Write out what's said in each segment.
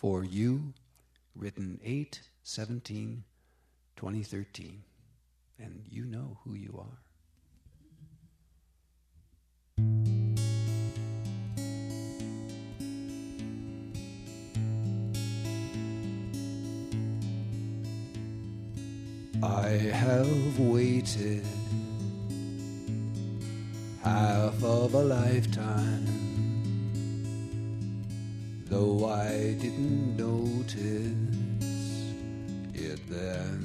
For You, written 8/17/2013. And you know who you are. I have waited half of a lifetime, though I didn't notice it then.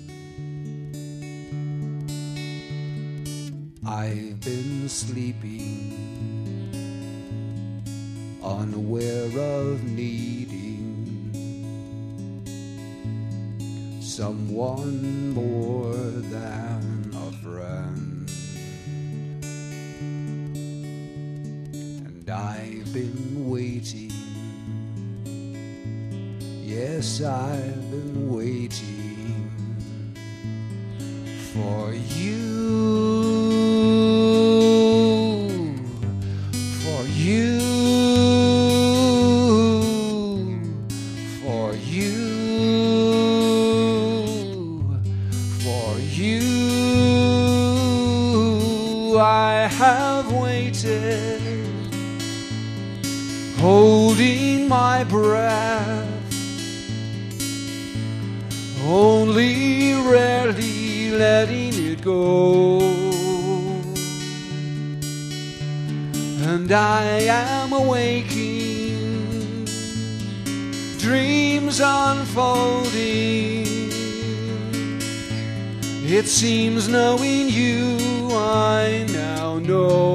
I've been sleeping, unaware of needing someone more than a friend. And I've been waiting, yes, I've been waiting for you. I have waited, holding my breath, only rarely letting it go. And I am awaking, dreams unfolding. It seems knowing you, I now know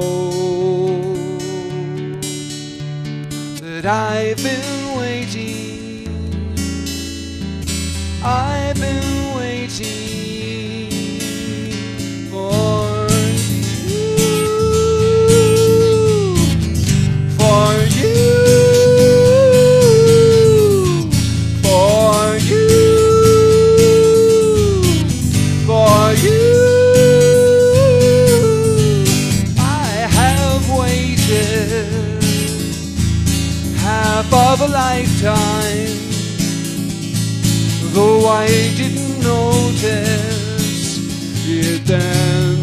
that I've been waiting, I've been waiting for you, for you, for you, for you. Half of a lifetime, though I didn't notice it then.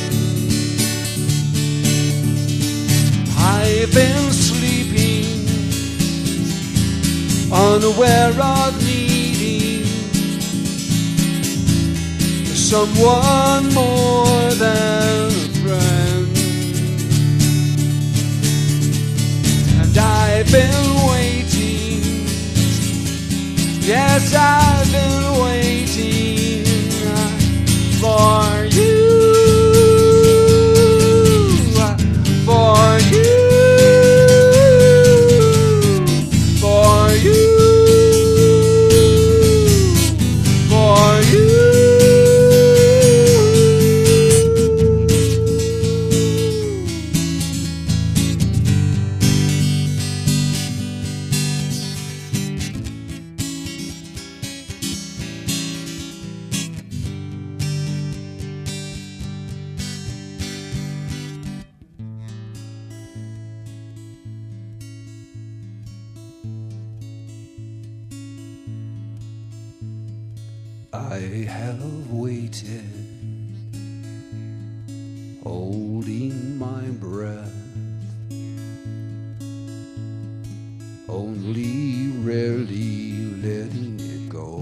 I've been sleeping, unaware of needing someone more than a friend. I've been waiting, yes, I've been waiting for you, for you, for you, for you. I have waited, holding my breath, only rarely letting it go.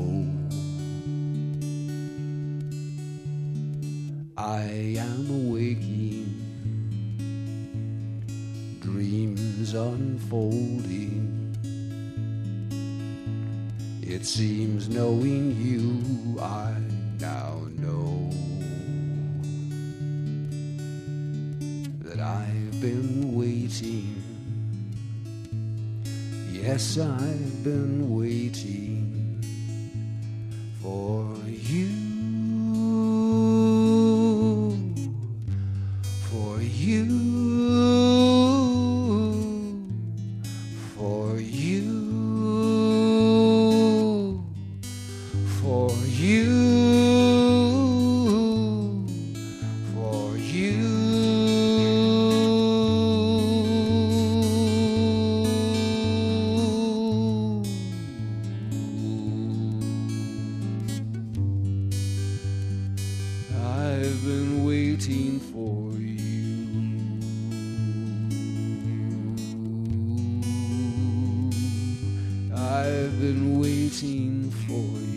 I am awaking, dreams unfolding. It seems knowing you, I now know that I've been waiting, yes, I've been waiting for you, for you, for you, for you, for you. been waiting for you.